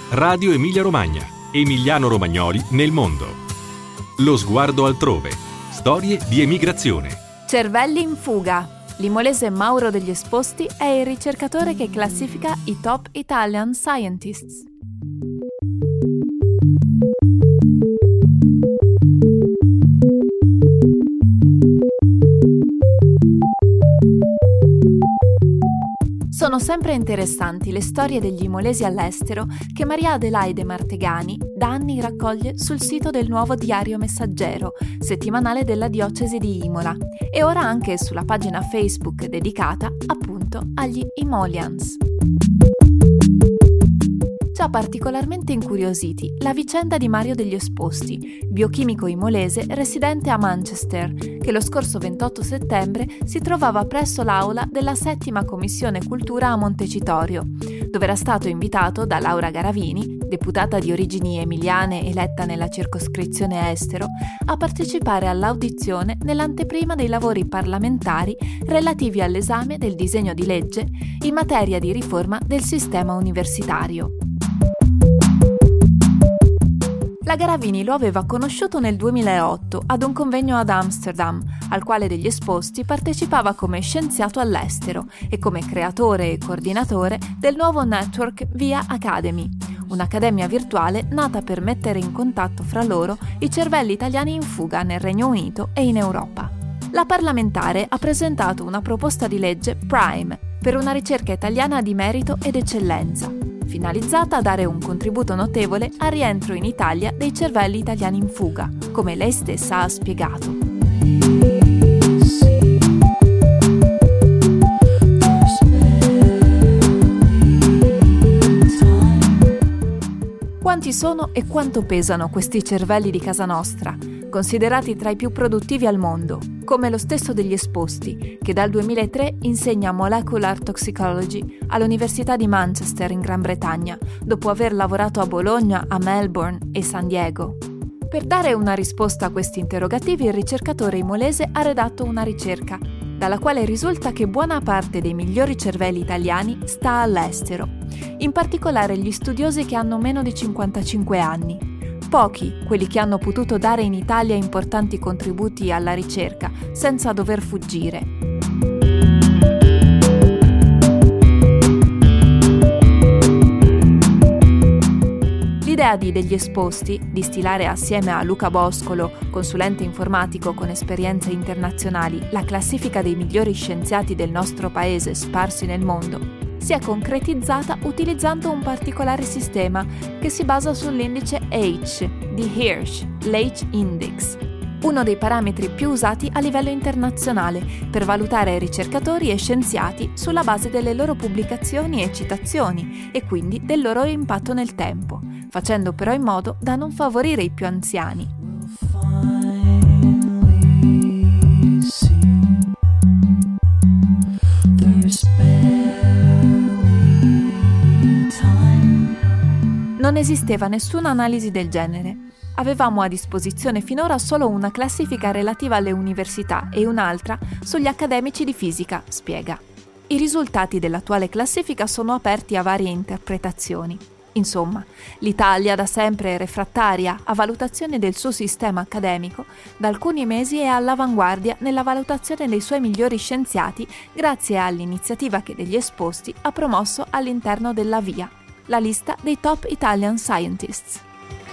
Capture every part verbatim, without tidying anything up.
Radio Emilia Romagna. Emiliano-romagnoli nel mondo. Lo sguardo altrove. Storie di emigrazione. Cervelli in fuga. L'imolese Mauro degli Esposti è il ricercatore che classifica i top Italian scientists. Sono sempre interessanti le storie degli imolesi all'estero che Maria Adelaide Martegani da anni raccoglie sul sito del Nuovo Diario Messaggero, settimanale della diocesi di Imola, e ora anche sulla pagina Facebook dedicata appunto agli Imolians. Ci ha particolarmente incuriositi la vicenda di Mario degli Esposti, biochimico imolese residente a Manchester, che lo scorso ventotto settembre si trovava presso l'aula della settima Commissione Cultura a Montecitorio, dove era stato invitato da Laura Garavini, deputata di origini emiliane eletta nella circoscrizione estero, a partecipare all'audizione nell'anteprima dei lavori parlamentari relativi all'esame del disegno di legge in materia di riforma del sistema universitario. La Garavini lo aveva conosciuto nel duemilaotto ad un convegno ad Amsterdam, al quale degli Esposti partecipava come scienziato all'estero e come creatore e coordinatore del nuovo network Via Academy, un'accademia virtuale nata per mettere in contatto fra loro i cervelli italiani in fuga nel Regno Unito e in Europa. La parlamentare ha presentato una proposta di legge Prime per una ricerca italiana di merito ed eccellenza, finalizzata a dare un contributo notevole al rientro in Italia dei cervelli italiani in fuga, come lei stessa ha spiegato. Quanti sono e quanto pesano questi cervelli di casa nostra, considerati tra i più produttivi al mondo, come lo stesso degli Esposti, che dal duemilatré insegna Molecular Toxicology all'Università di Manchester in Gran Bretagna, dopo aver lavorato a Bologna, a Melbourne e San Diego. Per dare una risposta a questi interrogativi, il ricercatore imolese ha redatto una ricerca, dalla quale risulta che buona parte dei migliori cervelli italiani sta all'estero, in particolare gli studiosi che hanno meno di cinquantacinque anni. Pochi quelli che hanno potuto dare in Italia importanti contributi alla ricerca senza dover fuggire. L'idea di degli Esposti di stilare assieme a Luca Boscolo, consulente informatico con esperienze internazionali, la classifica dei migliori scienziati del nostro paese sparsi nel mondo, si è concretizzata utilizzando un particolare sistema che si basa sull'indice H di Hirsch, l'H Index, uno dei parametri più usati a livello internazionale per valutare ricercatori e scienziati sulla base delle loro pubblicazioni e citazioni e quindi del loro impatto nel tempo, facendo però in modo da non favorire i più anziani. Non esisteva nessuna analisi del genere. Avevamo a disposizione finora solo una classifica relativa alle università e un'altra sugli accademici di fisica, spiega. I risultati dell'attuale classifica sono aperti a varie interpretazioni. Insomma, l'Italia da sempre è refrattaria a valutazione del suo sistema accademico, da alcuni mesi è all'avanguardia nella valutazione dei suoi migliori scienziati grazie all'iniziativa che degli Esposti ha promosso all'interno della Via, la lista dei top Italian scientists.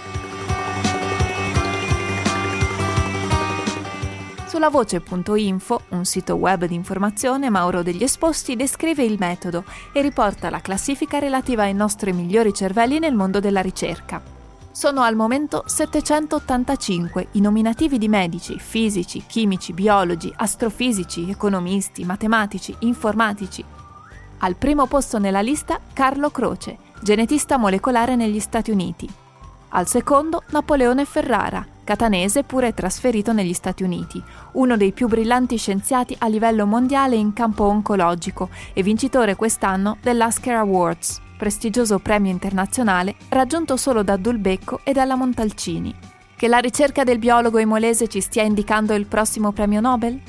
Sulla voce punto info, un sito web di informazione, Mauro degli Esposti descrive il metodo e riporta la classifica relativa ai nostri migliori cervelli nel mondo della ricerca. Sono al momento settecentottantacinque i nominativi di medici, fisici, chimici, biologi, astrofisici, economisti, matematici, informatici. Al primo posto nella lista Carlo Croce, genetista molecolare negli Stati Uniti. Al secondo Napoleone Ferrara, catanese pure trasferito negli Stati Uniti, uno dei più brillanti scienziati a livello mondiale in campo oncologico e vincitore quest'anno dell'Asker Awards, prestigioso premio internazionale raggiunto solo da Dulbecco e dalla Montalcini. Che la ricerca del biologo imolese ci stia indicando il prossimo premio Nobel?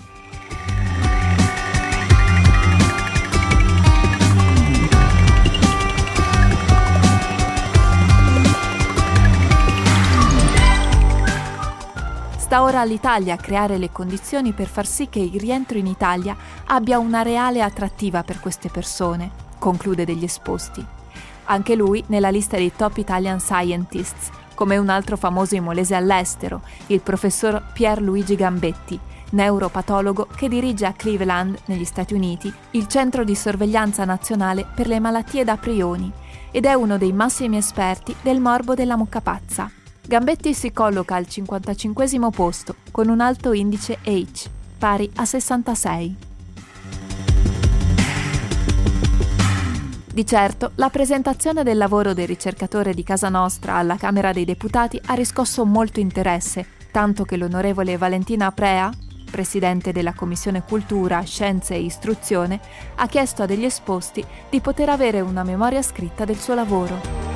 Sta ora all'Italia a creare le condizioni per far sì che il rientro in Italia abbia una reale attrattiva per queste persone, conclude degli esposti. Anche lui nella lista dei top Italian Scientists, come un altro famoso imolese all'estero, il professor Pierluigi Gambetti, neuropatologo che dirige a Cleveland, negli Stati Uniti, il centro di sorveglianza nazionale per le malattie da prioni ed è uno dei massimi esperti del morbo della mucca pazza. Gambetti si colloca al cinquantacinquesimo posto con un alto indice H, pari a sessantasei. Di certo, la presentazione del lavoro del ricercatore di Casa Nostra alla Camera dei Deputati ha riscosso molto interesse, tanto che l'onorevole Valentina Prea, presidente della Commissione Cultura, Scienze e Istruzione, ha chiesto a degli esposti di poter avere una memoria scritta del suo lavoro.